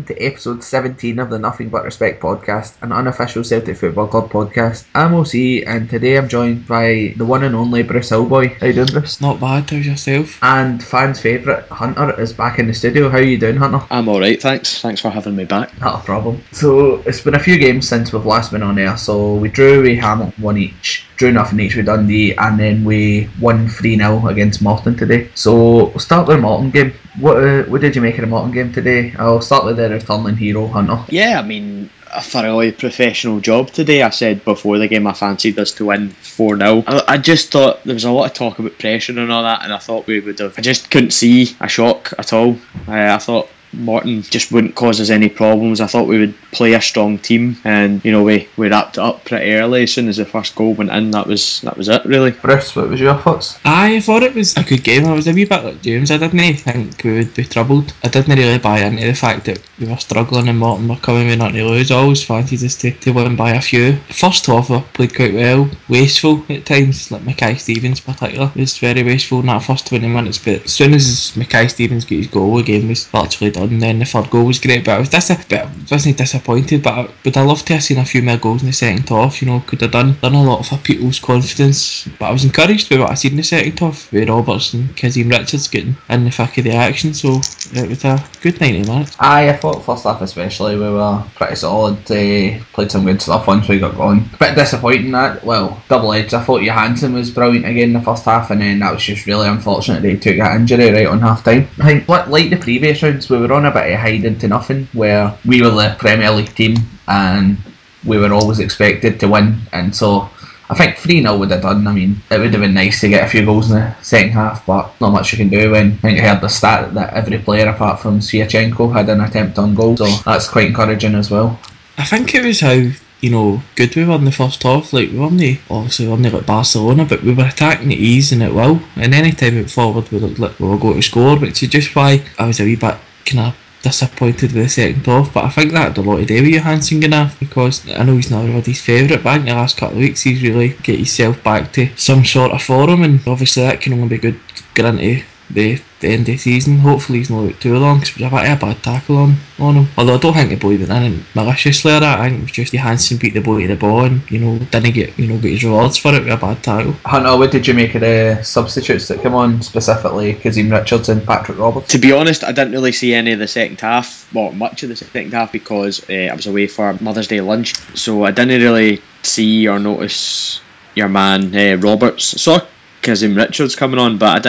to episode 17 of the Nothing But Respect podcast, an unofficial Celtic Football Club podcast. I'm OC, and today I'm joined by the one and only Bruce Hillboy. How you doing, Bruce? Not bad, how's yourself? And fans' favourite, Hunter, is back in the studio. How are you doing, Hunter? I'm alright, thanks. Thanks for having me back. Not a problem. So, it's been a few games since we've last been on air. So, we drew with Hamilton 1 each, drew nothing each with Dundee, and then we won 3-0 against Morton today. So, we'll start with the Morton game. What did you make of the Morton game today? I'll start with the returning hero, Hunter. Yeah, I mean, a thoroughly professional job today. I said before the game I fancied us to win 4-0. I just thought there was a lot of talk about pressure and all that, and I thought we would have. I just couldn't see a shock at all. I thought Morton just wouldn't cause us any problems. I thought we would play a strong team, and you know we wrapped it up pretty early. As soon as the first goal went in, that was it really. Bruce, what was your thoughts? I thought it was a good game. I was a wee bit like James. I didn't think we would be troubled. I didn't really buy into the fact that we were struggling and Morton were coming with nothing to lose. I always fancied us to win by a few. First half we played quite well, wasteful at times, like Mackay Stevens particular was very wasteful in that first 20 minutes, but as soon as Mackay Stevens got his goal, the game was virtually done. And then the third goal was great, but I wasn't disappointed, but I would have loved to have seen a few more goals in the second half. You know, could have done a lot for people's confidence, but I was encouraged by what I seen in the second half with Roberts and Kazim Richards getting in the thick of the action, so it was a good 90 minutes. I thought first half especially we were pretty solid, played some good stuff once we got going. A bit disappointing that, well, double edged. I thought Johansson was brilliant again in the first half, and then that was just really unfortunate that he took that injury right on half time. I think like the previous rounds we were on a bit of hiding to nothing, where we were the Premier League team and we were always expected to win, and so I think 3-0 would have done. I mean, it would have been nice to get a few goals in the second half, but not much you can do when I think I heard the stat that every player apart from Siachenko had an attempt on goal, so that's quite encouraging as well. I think it was how, you know, good we were in the first half. Like, we weren't like Barcelona, but we were attacking at ease and at will, and any time we went forward we looked like we were going to score, which is just why I was a wee bit kind of disappointed with the second half. But I think that had a lot to do with Johansson going off, because I know he's not everybody's favourite, but in the last couple of weeks he's really get himself back to some sort of form, and obviously that can only be good going into the end of the season. Hopefully he's not out too long, because it was a bad tackle on him. Although I don't think the boy went in maliciously or that. I think it was just Johansson beat the boy to the ball and, you know, didn't get his rewards for it with a bad tackle. Hunter, what did you make of the substitutes that come on, specifically Kazim Richards and Patrick Roberts? To be honest, I didn't really see any of the second half, or much of the second half, because I was away for Mother's Day lunch, so I didn't really see or notice your man Roberts. Saw Kazim Richards coming on, but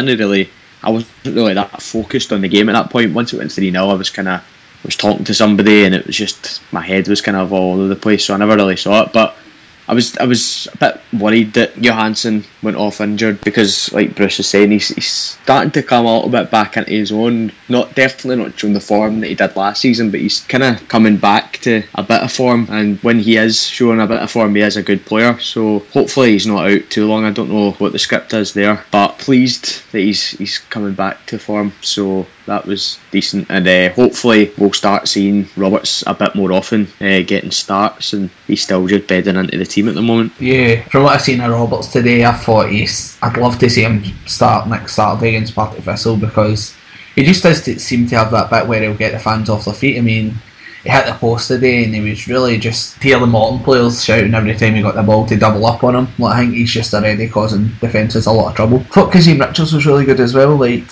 I wasn't really that focused on the game at that point. Once it went 3-0, I was talking to somebody, and it was just, my head was kind of all over the place, so I never really saw it. But I was a bit worried that Johansson went off injured, because, like Bruce was saying, he's starting to come a little bit back into his own. Definitely not showing the form that he did last season, but he's kind of coming back to a bit of form. And when he is showing a bit of form, he is a good player. So hopefully he's not out too long. I don't know what the script is there, but pleased that he's coming back to form. So that was decent, and hopefully we'll start seeing Roberts a bit more often, getting starts, and he's still just bedding into the team at the moment. Yeah, from what I've seen of Roberts today, I thought I'd love to see him start next Saturday against Partick Thistle, because he just does seem to have that bit where he'll get the fans off their feet. I mean, he hit the post today, and he was really just hear the Morton players shouting every time he got the ball to double up on him. Like, I think he's just already causing defences a lot of trouble. I thought Kazim Richards was really good as well. Like,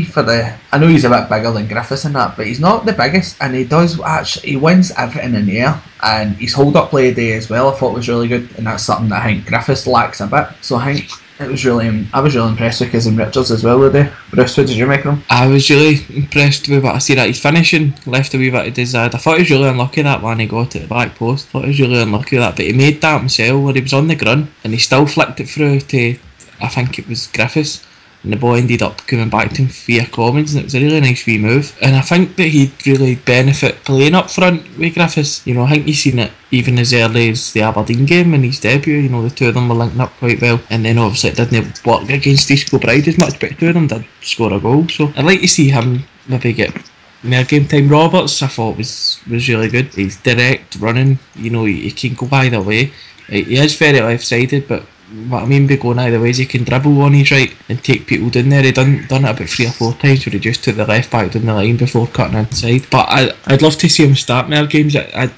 I know he's a bit bigger than Griffiths and that, but he's not the biggest, and he wins everything in the air, and his hold up play today as well I thought was really good, and that's something that I think Griffiths lacks a bit. So I think I was really impressed with Kazim Richards as well today. Bruce, what did you make of him? I was really impressed with what I see that his finishing left a wee bit of desired. I thought he was really unlucky that one he got at the back post. I thought he was really unlucky with that, but he made that himself where he was on the grunt and he still flicked it through to, I think it was Griffiths, and the ball ended up coming back to him via Commons, and it was a really nice wee move. And I think that he'd really benefit playing up front with Griffiths. You know, I think you've seen it even as early as the Aberdeen game in his debut. You know, the two of them were linked up quite well, and then obviously it didn't work against East Kilbride as much, but the two of them did score a goal. So I'd like to see him maybe get more game time. Roberts I thought was really good. He's direct running, you know, he can go either way. He is very left sided, but what I mean by going either ways, he can dribble on his right and take people down there. He done it about 3 or 4 times where he just took the left back down the line before cutting inside. But I'd love to see him start more games.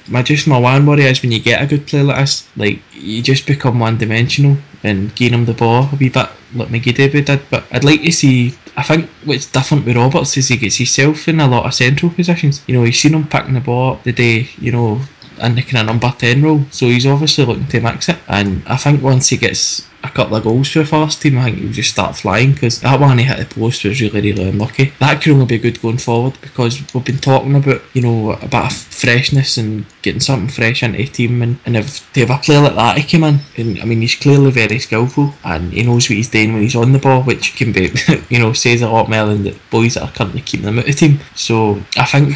My one worry is when you get a good player like this, like, you just become one dimensional and gain him the ball a wee bit like McGeady did. But I'd like to see, I think what's different with Roberts is he gets himself in a lot of central positions. You know, you've seen him picking the ball up the day, you know, in the kind of number 10 role, so he's obviously looking to mix it. And I think once he gets a couple of goals for the first team, I think he'll just start flying, because that one he hit the post was really unlucky. That could only be good going forward, because we've been talking about, you know, a bit of freshness and getting something fresh into the team, and if to have a player like that he came in, and I mean, he's clearly very skillful and he knows what he's doing when he's on the ball, which can be you know, says a lot more than the boys that are currently keeping them out of the team. So I think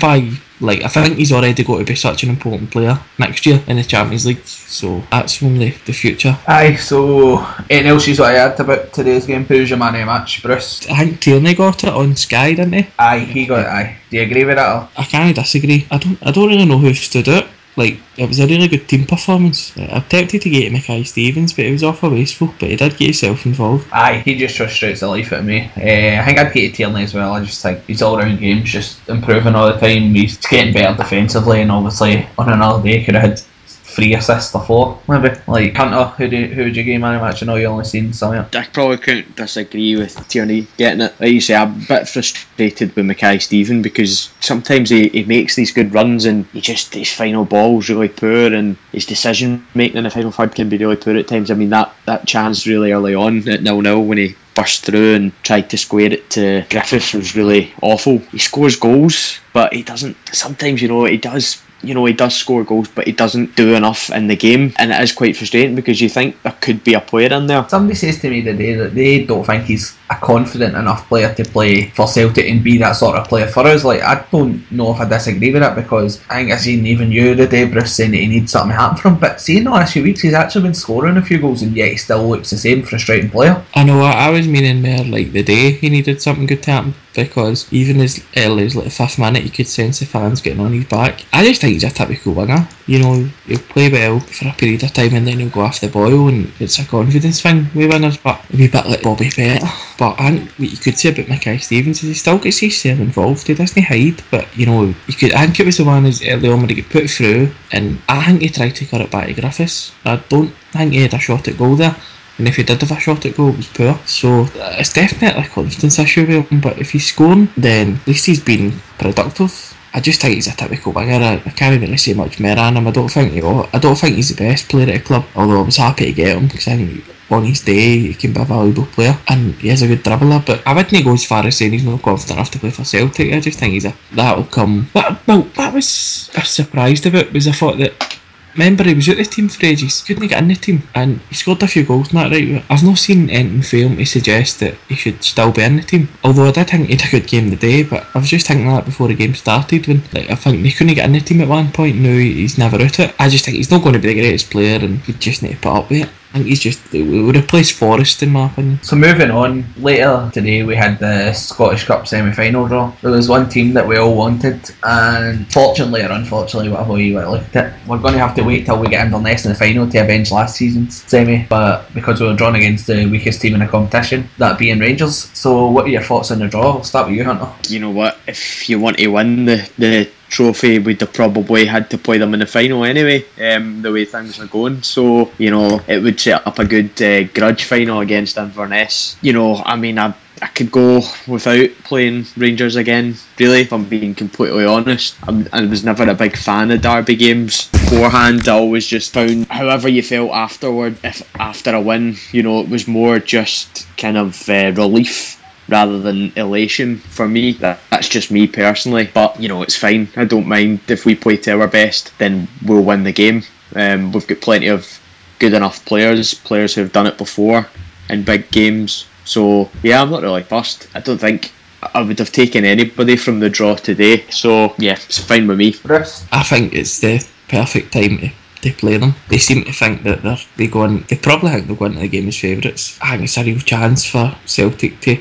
I think he's already got to be such an important player next year in the Champions League, so that's only the future. Aye, so anything else you want to add about today's game? Who's your man of the match, Bruce? I think Tierney got it on Sky, didn't he? Aye, he got it, aye. Do you agree with that? I can't disagree. I don't really know who stood out. Like, it was a really good team performance. I'm tempted to get Mackay Stevens, but he was awful wasteful, but he did get himself involved. Aye, he just frustrates the life out of me. I think I'd get Tierney as well. I just think his all-round game's just improving all the time. He's getting better defensively, and obviously on another day could have had 3 assists or 4, maybe. Like, Hunter, who'd you give man of the match? I know you only seen some of it. I probably couldn't disagree with Tierney getting it. Like you say, I'm a bit frustrated with Mackay Stephen, because sometimes he makes these good runs and his final ball's really poor, and his decision making in the final third can be really poor at times. I mean, that chance really early on at 0-0 when he burst through and tried to square it to Griffiths was really awful. He scores goals, but he doesn't. Sometimes, you know, he does score goals, but he doesn't do enough in the game, and it is quite frustrating, because you think there could be a player in there. Somebody says to me today that they don't think he's a confident enough player to play for Celtic and be that sort of player for us. Like, I don't know if I disagree with that, because I think I seen even you today, Bruce, saying that he needs something to happen from him, but seeing the last few weeks he's actually been scoring a few goals, and yet he still looks the same frustrating player. I know, I was meaning more like the day he needed something good to happen, because even as early as like the 5th minute you could sense the fans getting on his back. I just think he's a typical winger. You know, he'll play well for a period of time and then he'll go off the boil, and it's a confidence thing with winners, but it'll be a bit like Bobby Fett. But I think what you could say about Mackay Stevens is he still gets himself involved. He doesn't hide, but you know, I think it was the one as early on when he got put through, and I think he tried to cut it back to Griffiths. I don't think he had a shot at goal there, and if he did have a shot at goal, it was poor. So it's definitely a confidence issue with him, but if he's scoring, then at least he's been productive. I just think he's a typical winger. I can't really say much more on him. I don't think he's the best player at the club, although I was happy to get him, because I think on his day he can be a valuable player and he is a good dribbler. But I wouldn't go as far as saying he's not confident enough to play for Celtic. I just think that'll come. What I was surprised about was I thought that, remember, he was out the team for ages, couldn't get in the team, and he scored a few goals in that, right? I've not seen anything for him to suggest that he should still be in the team, although I did think he had a good game today. But I was just thinking that before the game started, when I think he couldn't get in the team at one point. Now he's never out it. I just think he's not going to be the greatest player, and we just need to put up with it. I think we would replace Forrest in my opinion. So moving on, later today we had the Scottish Cup semi-final draw. There was one team that we all wanted, and fortunately or unfortunately, whatever way you want to look at it, we're going to have to wait till we get Inverness in the final to avenge last season's semi, but because we were drawn against the weakest team in the competition, that being Rangers. So what are your thoughts on the draw? We'll start with you, Hunter. You know what, if you want to win the trophy, we'd have probably had to play them in the final anyway, the way things are going. So, you know, it would set up a good grudge final against Inverness. You know, I mean, I could go without playing Rangers again, really, if I'm being completely honest. I was never a big fan of derby games beforehand. I always just found, however you felt afterward, if after a win, you know, it was more just kind of relief rather than elation for me. That's just me personally, but you know, it's fine. I don't mind if we play to our best, then we'll win the game. We've got plenty of good enough players who've done it before in big games, so yeah, I'm not really fussed. I don't think I would have taken anybody from the draw today, so yeah, it's fine with me. Bruce? I think it's the perfect time to play them. They seem to think that they probably think they'll go into the game as favourites. I think it's a real chance for Celtic to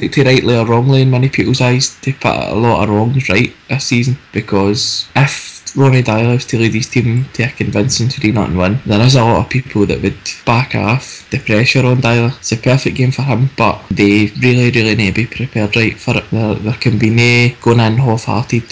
rightly or wrongly in many people's eyes, to put a lot of wrongs right this season, because if Ronnie Dyler was to lead his team to a convincing 3-0 win, there is a lot of people that would back off the pressure on Dyler. It's a perfect game for him, but they really need to be prepared right for it. There can be no going in half-hearted.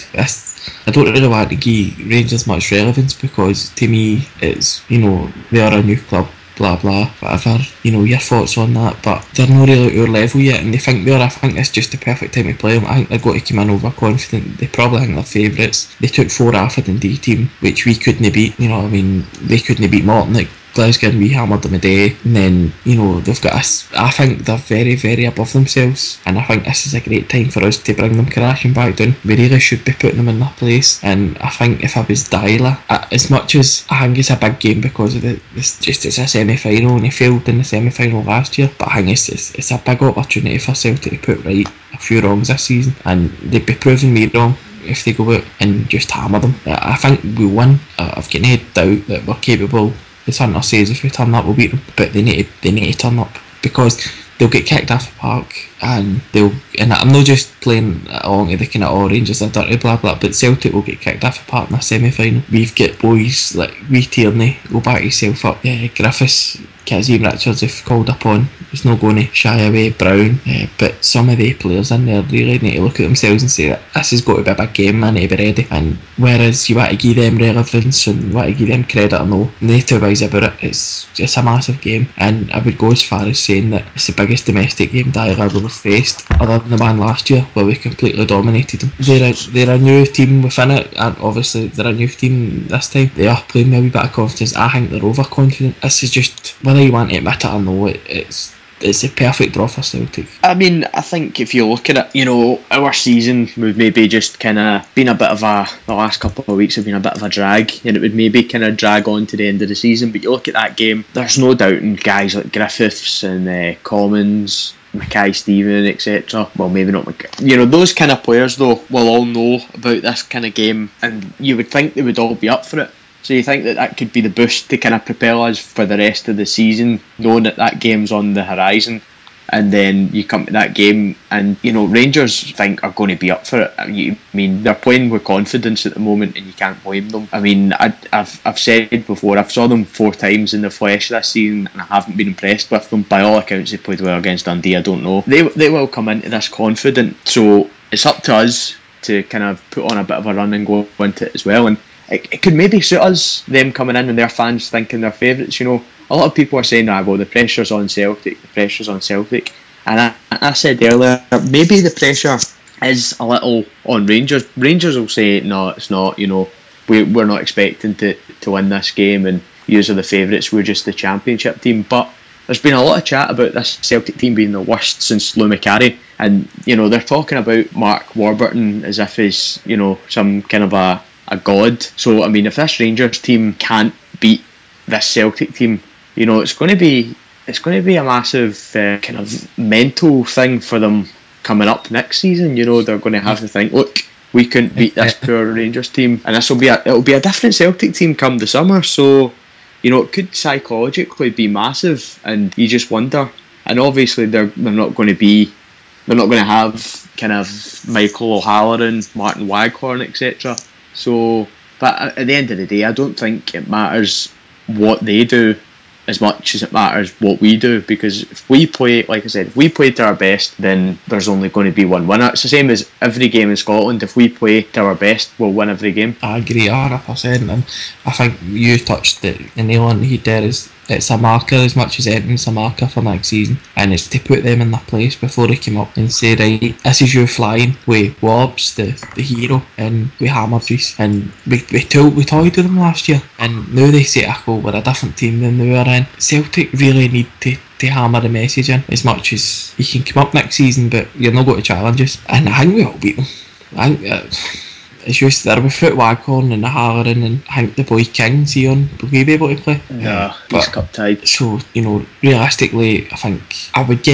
I don't really want to give Rangers much relevance, because to me it's, they are a new club, blah blah, whatever, your thoughts on that, but they're not really at our level yet, and they think they are. I think it's just the perfect time to play them. I think they're going to come in overconfident. They probably think they're favourites. They took 4 off a Dundee team, which we couldn't beat. They couldn't beat Morton at Glasgow, and we hammered them a day, and then they've got us. I think they're very above themselves, and I think this is a great time for us to bring them crashing back down. We really should be putting them in their place, and I think if I was Dyler, as much as I think it's a big game because of it's a semi-final and he failed in the semi-final last year, but I think it's a big opportunity for Celtic to put right a few wrongs this season, and they'd be proving me wrong if they go out and just hammer them. I think we win. I've got no doubt that we're capable. As Hunter says, if we turn up we'll beat them, but they need to turn up, because they'll get kicked off the park, and I'm not just playing along to the kind of Rangers are dirty blah blah, but Celtic will get kicked off the park in a semi-final. We've got boys like Wee Tierney, go back yourself up, Griffiths, Kazim Richards if called upon, he's not going to shy away. Brown, but some of the players in there really need to look at themselves and say that this has got to be a big game, I need to be ready. And whereas you want to give them relevance and you want to give them credit or no two ways about it, it's a massive game, and I would go as far as saying that it's the biggest domestic game Dyler will have faced, other than the one last year where we completely dominated them. They're a new team within it, and obviously they're a new team this time. They are playing with a wee bit of confidence. I think they're overconfident. This is just, whether you want to admit it or no, it's a perfect draw for Celtic. I mean, I think if you look at it, our season would maybe just kind of been a bit of the last couple of weeks have been a bit of a drag, and it would maybe kind of drag on to the end of the season. But you look at that game, there's no doubting guys like Griffiths and Commons, Mackay Steven, etc. Well, maybe not Mackay. Those kind of players though will all know about this kind of game, and you would think they would all be up for it. So you think that could be the boost to kind of propel us for the rest of the season, knowing that game's on the horizon, and then you come to that game and Rangers think are going to be up for it. I mean, they're playing with confidence at the moment, and you can't blame them. I mean, I've said before, I've saw them 4 times in the flesh this season, and I haven't been impressed with them. By all accounts, they played well against Dundee. I don't know. They will come into this confident, so it's up to us to kind of put on a bit of a run and go into it as well. And it could maybe suit us, them coming in and their fans thinking they're favourites. A lot of people are saying, well, the pressure's on Celtic, and I said earlier, maybe the pressure is a little on Rangers. Rangers will say, no, it's not, we're not expecting to win this game, and yous are the favourites, we're just the championship team. But there's been a lot of chat about this Celtic team being the worst since Lou McCarry, and they're talking about Mark Warburton as if he's some kind of a god. So I mean, if this Rangers team can't beat this Celtic team, it's going to be a massive kind of mental thing for them coming up next season. They're going to have to think, look, we couldn't beat this poor Rangers team, and it'll be a different Celtic team come the summer. So it could psychologically be massive, and you just wonder. And obviously they're not going to have kind of Michael O'Halloran, Martin Waghorn, etc. So, but at the end of the day, I don't think it matters what they do as much as it matters what we do, because if we play, like I said, if we play to our best, then there's only going to be one winner. It's the same as every game in Scotland. If we play to our best, we'll win every game. I agree 100%, and I think you touched the nail on the head there. It's a marker as much as anything. It's a marker for next season, and it's to put them in their place before they come up and say, right, this is you flying with Wobbs, the hero, and we hammered this, and we toyed with them last year, and now they say, we're a different team than they were in. Celtic really need to hammer the message in as much as you can come up next season, but you're not going to challenge us, and I think we all beat them. I think it's just there without Waghorn and the Halloran, and I think the boy King, Sion, will he be able to play? Yeah, he's cup tied. So, realistically, I think I would get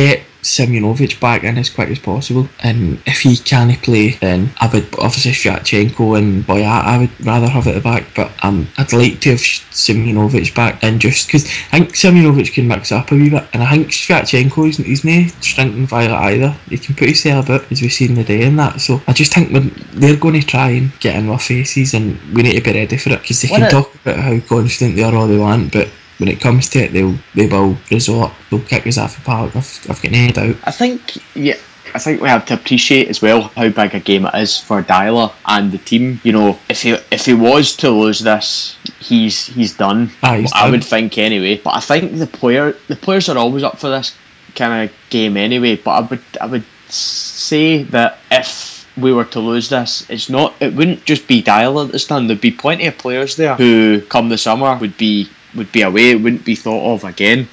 Simunovic back in as quick as possible, and if he can't play, then I would obviously Shevchenko and Boyat I would rather have at the back, but I'd like to have Simunovic back, and just because I think Simunovic can mix up a wee bit, and I think Shevchenko he's no shrinking violet either. He can put his hair about, as we've seen the day in that, so I just think they're going to try and get in our faces, and we need to be ready for it, because they can talk about how confident they are all they want, but when it comes to it, they will resort. They'll kick us off the park. I've got no doubt. I think we have to appreciate as well how big a game it is for Dyler and the team. You know, if he was to lose this, he's done. I would think anyway. But I think the players are always up for this kind of game anyway. But I would say that if we were to lose this, it wouldn't just be Dyler that's done. There'd be plenty of players there who, come the summer, would be away. It wouldn't be thought of again.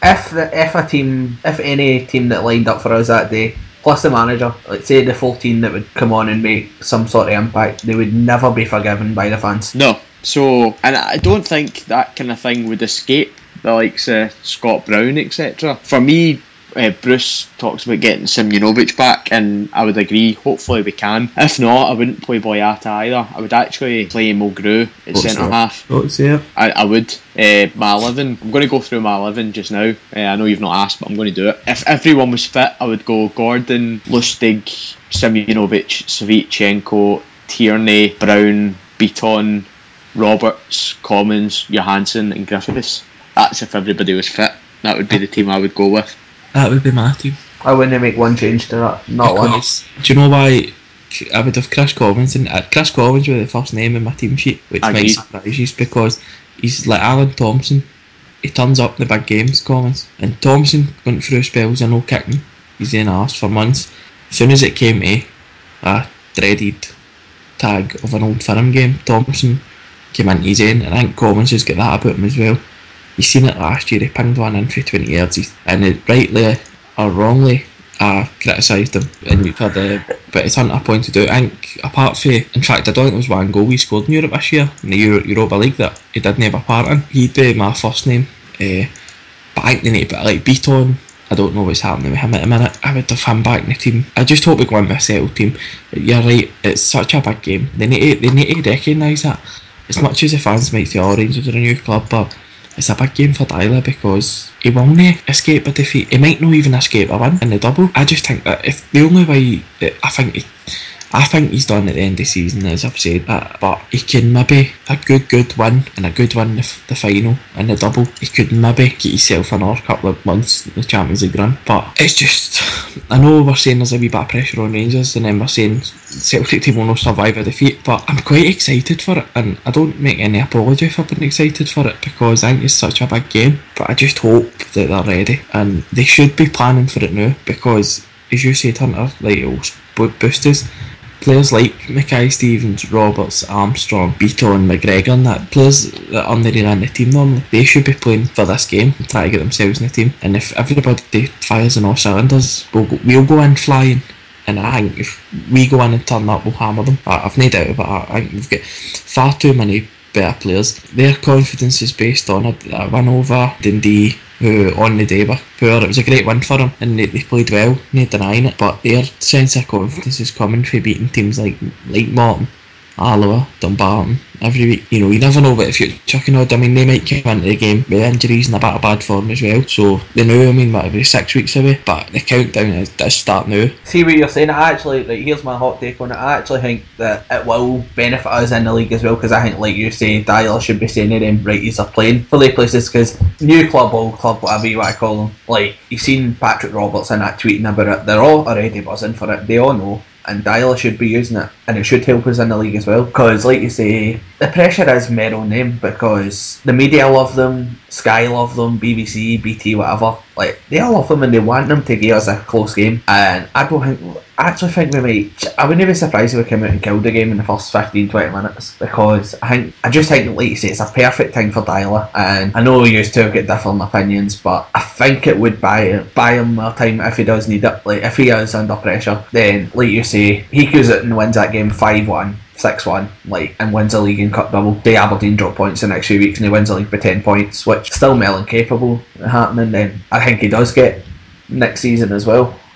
If any team that lined up for us that day, plus the manager, let's say the 14 that would come on and make some sort of impact, they would never be forgiven by the fans. No. So, and I don't think that kind of thing would escape the likes of Scott Brown, etc. For me, Bruce talks about getting Simunovic back, and I would agree. Hopefully we can. If not, I wouldn't play Boyata either. I would actually play Mulgrew at centre half. I would. My 11. I'm going to go through my 11 just now. I know you've not asked, but I'm going to do it. If everyone was fit, I would go Gordon, Lustig, Simunovic, Savichenko, Tierney, Brown, Beaton, Roberts, Commons, Johansson, and Griffiths. That's if everybody was fit. That would be the team I would go with. That would be my team. I wouldn't make one change to that. Not one. Do you know why I would have Chris Commons? And Chris Commons with the first name in my team sheet, which might surprise you, because he's like Alan Thompson. He turns up in the big games, Commons. And Thompson went through spells of no kicking. He's in arse for months. As soon as it came to a dreaded tag of an Old Firm game, Thompson came into his own, and I think Commons has got that about him as well. You've seen it last year, he pinged one in for 20 yards, and it rightly or wrongly criticised him, and you've had but it's Hunter pointed out, I think apart from, in fact I don't think there was one goal he scored in Europe this year, in the Europa League, that he didn't have a part in. He'd be my first name, but I think they need to put like Beaton. I don't know what's happening with him at the minute. I would have him back in the team. I just hope we go in with a settled team. You're right, it's such a big game. They need to recognise that. As much as the fans might say, oh, Rangers are a new club, but it's a big game for Dyler, because he will not escape a defeat. He might not even escape a win in the double. I just think that if the only way that I think he's done at the end of the season, as I've said, but he can maybe a good win, and a good win the final and the double. He could maybe get himself another couple of months in the Champions League run. But it's just, I know we're saying there's a wee bit of pressure on Rangers, and then we're saying Celtic team will not survive a defeat, but I'm quite excited for it, and I don't make any apology for being excited for it, because I think it's such a big game. But I just hope that they're ready, and they should be planning for it now, because as you said, Hunter, like, it'll boost us. Players like Mackay Stevens, Roberts, Armstrong, Beaton, McGregor, and that, players that aren't really in the team normally, they should be playing for this game and try to get themselves in the team. And if everybody fires on all cylinders, we'll go in flying. And I think if we go in and turn up, we'll hammer them. I've no doubt about it. I think we've got far too many better players. Their confidence is based on a win over Dundee, who on the day were poor. It was a great win for them, and they played well, no denying it, but their sense of confidence is coming from beating teams like Morton, Alloa, Dumbarton every week. You know, you never know what the future can hold. I mean, they might come into the game with injuries and a bit of bad form as well, so they know, I mean, whatever, 6 weeks away, but the countdown does start now. See what you're saying. I actually, like, here's my hot take on it. I actually think that it will benefit us in the league as well, because I think, like you say, Dyler should be saying to them, right, he's are playing for the places, because new club, old club, whatever you want to call them, like, you've seen Patrick Roberts in that tweeting about it, they're all already buzzing for it, they all know. And Dyler should be using it, and it should help us in the league as well, because like you say, the pressure is mer on them, because the media love them, Sky love them, BBC, BT, whatever, like, they all love them and they want them to give us a close game. And I actually think we might, I wouldn't be surprised if we came out and killed the game in the first 15-20 minutes, because I just think, like you say, it's a perfect thing for Dyler. And I know you two get different opinions, but I think it would buy him more time if he does need it. Like, if he is under pressure, then like you say, he goes out and wins that game 5-1, 6-1, like, and wins the league and cup double. The Aberdeen drop points the next few weeks and he wins the league by 10 points, which still Melon capable of happening. Then I think he does get next season as well.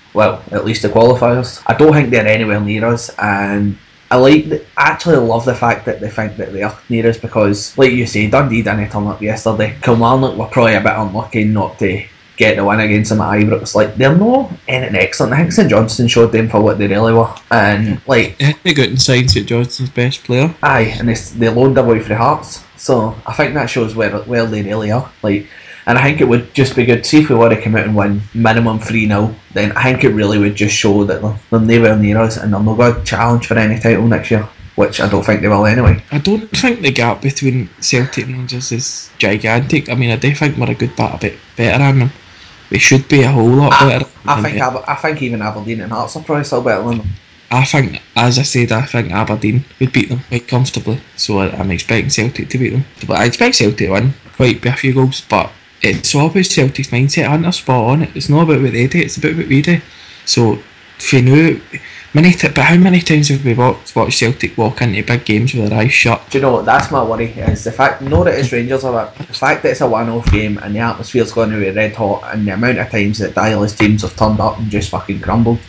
well, at least the qualifiers. I don't think they're anywhere near us, and I actually love the fact that they think that they are near us, because, like you say, Dundee didn't turn up yesterday. Kilmarnock were probably a bit unlucky not to get the win against them at Ibrox. Like, they're not anything excellent. I think St Johnstone showed them for what they really were, and like, Yeah, they got inside St Johnston's best player. aye, and they loaned away for Hearts. So I think that shows where they really are. Like, and I think it would just be good. See if we were to come out and win minimum 3-0, then I think it really would just show that they're nowhere near us, and they're not going to challenge for any title next year, which I don't think they will anyway. I don't think the gap between Celtic and Rangers is gigantic. I mean, I do think we're a good bit better than them. We should be a whole lot better. I think even Aberdeen and Hearts are probably still better than them. I think, as I said, I think Aberdeen would beat them quite comfortably. So I'm expecting Celtic to beat them. But I expect Celtic to win quite by a few goals. But it's all about Celtic's mindset. I think they're spot on. It's not about what they do, it's about what we do. So, if you know, but how many times have we watched Celtic walk into big games with their eyes shut? Do you know, that's my worry, is the fact, not that it's Rangers, but the fact that it's a one-off game and the atmosphere's going to be red hot, and the amount of times that Dial's teams have turned up and just fucking crumbled.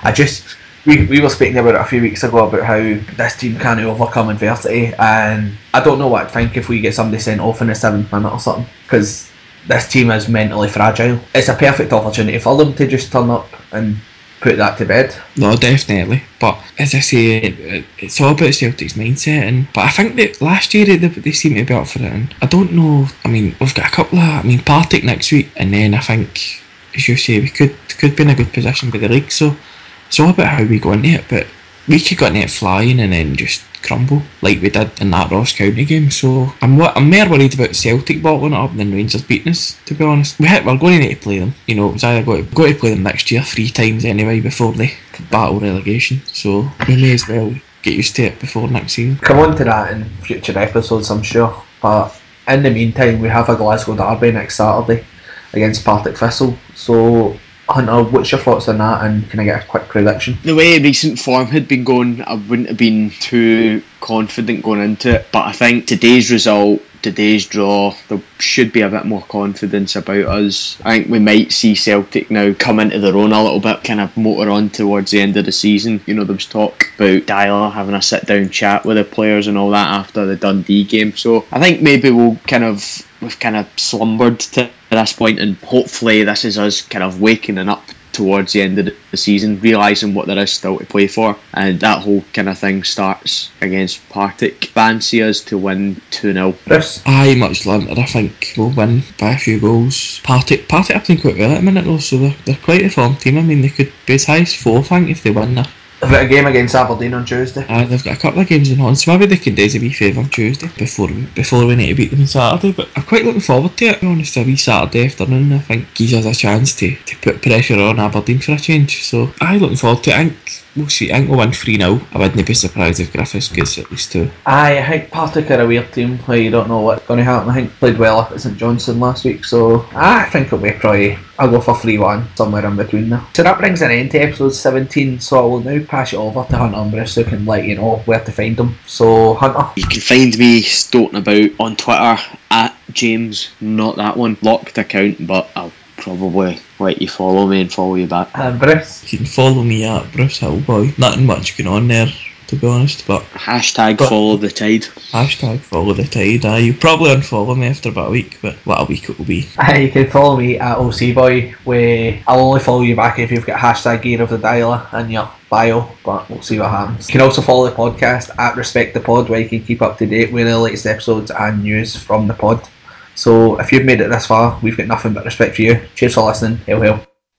We were speaking about it a few weeks ago about how this team can't overcome adversity, and I don't know what I'd think if we get somebody sent off in the 7th minute or something, because this team is mentally fragile. It's a perfect opportunity for them to just turn up and put that to bed. No, definitely. But as I say, it's all about Celtic's mindset. But I think that last year they seem to be up for it. And I don't know. I mean, we've got a couple of. Partick next week, and then I think, as you say, we could be in a good position with the league. So it's all about how we go into it. But we could go into it flying and then just crumble like we did in that Ross County game. So I'm more worried about Celtic bottling it up than Rangers beating us, to be honest. We're going to need to play them. You know, it's either going to play them next year 3 times anyway before they battle relegation. So we may as well get used to it before next season. Come on to that in future episodes, I'm sure. But in the meantime, we have a Glasgow derby next Saturday against Partick Thistle. So Hunter, what's your thoughts on that, and can I get a quick prediction? The way recent form had been going, I wouldn't have been too confident going into it, but I think today's result, today's draw, there should be a bit more confidence about us. I think we might see Celtic now come into their own a little bit, kind of motor on towards the end of the season. You know, there was talk about Dyla having a sit down chat with the players and all that after the Dundee game, so I think maybe we've kind of slumbered to this point, and hopefully this is us kind of waking up towards the end of the season, realising what there is still to play for, and that whole kind of thing starts against Partick. Fancy us to win 2-0. Chris? Aye, much later. I think we'll win by a few goals. Partick are playing quite well at the minute though, so they're quite a form team. I mean, they could be as high as 4th, I think, if they win that. They've got a game against Aberdeen on Tuesday. They've got a couple of games in on, so maybe they can do us a wee favour on Tuesday before we need to beat them on Saturday. But I'm quite looking forward to it, to be honest. A wee Saturday afternoon, I think, gives us a chance to put pressure on Aberdeen for a change. So I'm looking forward to it. I think we'll see. I think we'll win 3-0. I wouldn't be surprised if Griffiths gets at least 2. I think Partick are a weird team where you don't know what's going to happen. I think played well up at St Johnstone last week, so I think it'll be probably, I'll go for 3-1, somewhere in between there. So that brings an end to episode 17, so I will now pass it over to Hunter and Bruce, who can let you know where to find them. So Hunter? You can find me stoating about on Twitter at James, not that one, locked account, but I'll probably let you follow me and follow you back. And Bruce? You can follow me at Bruce Hillboy. Nothing much going on there, to be honest, but Follow the tide. Follow the tide. You'll probably unfollow me after about a week, but what a week it will be. You can follow me at OCBoy, where I'll only follow you back if you've got #Gear of the Dialer in your bio, but we'll see what happens. You can also follow the podcast at Respect the Pod, where you can keep up to date with the latest episodes and news from the pod. So if you've made it this far, we've got nothing but respect for you. Cheers for listening. Hail, hail.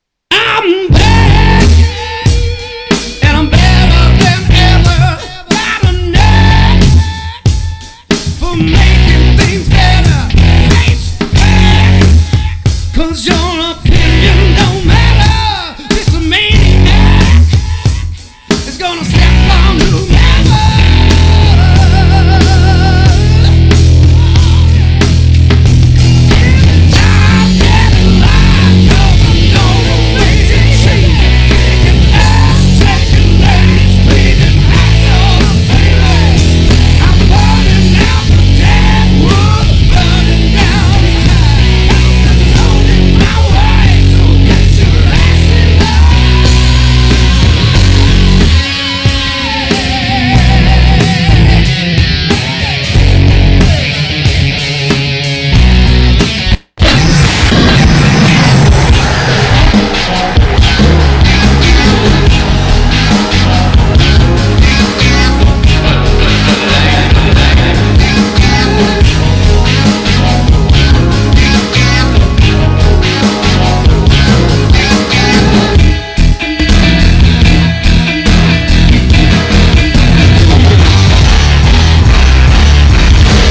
I'm back, and I'm better than ever. Got a knack for me.